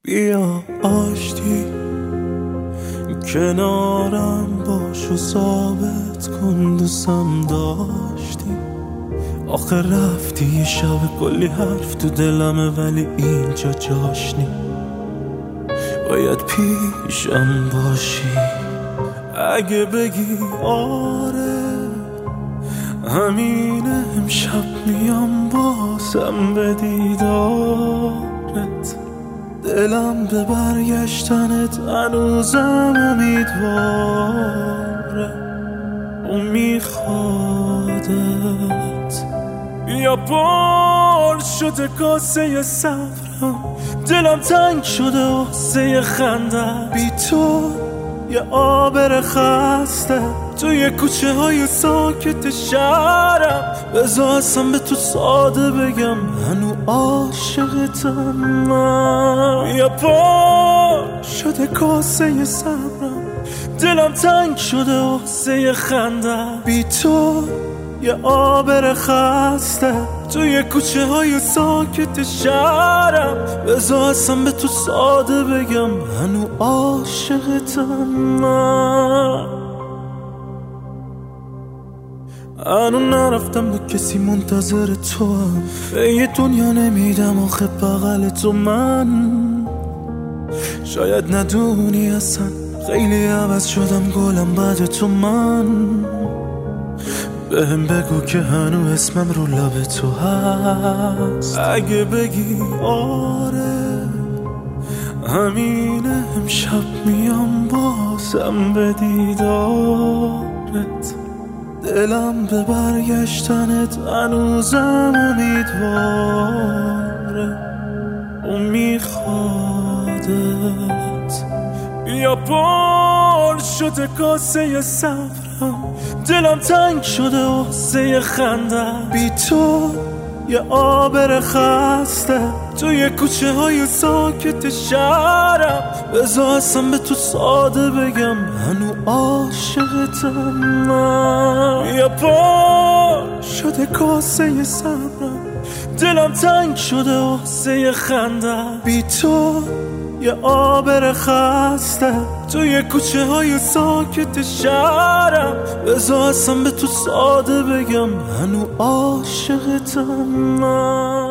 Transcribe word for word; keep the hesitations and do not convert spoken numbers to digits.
بیا آشتی کنارم باش و ثابت کن دوستم داشتی. آخه رفتی یه شب کلی حرف تو دلمه ولی اینجا جاش نی. باید پیشم باشی اگه بگی آره همینه امشب میام بازم به دیدارت. دلم به برگشتنت هنوزم امیدواره و میخوادت. بیا بار شده کاسه صبرم، دلم تنگ شده واسه خنده. بی تو یه آبر خسته توی کوچه های ساکت شهرم. بذار اصلا به تو ساده بگم هنو عاشقتم من. بیا پا شده کاسه صبرم، دلم تنگ شده واسه خنده. بی تو یه آبر خسته توی کوچه های ساکت شهرم. بذار اصلا به تو ساده بگم هنو عاشقتم من. هنو نرفتم به کسی منتظر تو هم، به یه دنیا نمیدم آخه بغل تو من. شاید ندونی اصلا خیلی عوض شدم گلم بعد تو من. بهم بگو که هنو اسمم رو لب تو هست. اگه بگی آره همینه امشب میام بازم به دیدارت. دلم به برگشتنت هنوزم امیدواره و میخوادت. بیا بار شده کاسه صبرم، دلم تنگ شده واسه خنده. بی تو یه آبر خسته توی کوچه های ساکت شهرم. بذار اصلا به تو ساده بگم هنو عاشقتم من. بیا پا شده کاسه صبرم، دلم تنگ شده واسه خنده. بی تو یه آبر خسته توی کوچه های ساکت شهرم. بذار اصلا به تو ساده بگم هنو عاشقتم من.